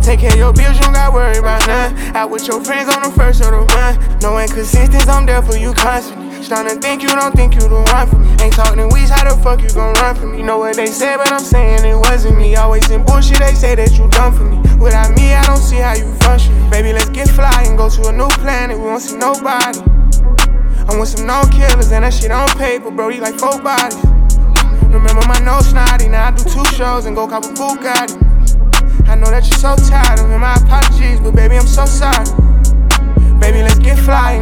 Take care of your bills, you don't got worry about none. Out with your friends on the first of the run. No inconsistence, I'm there for you constantly. Starting to think you don't think you the one for me. Ain't talking in weeks, how the fuck you gon' run from me? Know what they said, but I'm saying it wasn't me. Always in bullshit, they say that you done for me. Without me, I don't see how you function. Baby, let's get fly and go to a new planet. We won't see nobody. I'm with some known killers and that shit on paper, bro. You like 4 bodies. Remember my nose snotty, now I do 2 shows and go cop a Bugatti. I know that you're so tired of me, my apologies, but baby, I'm so sorry. Baby, let's get fly.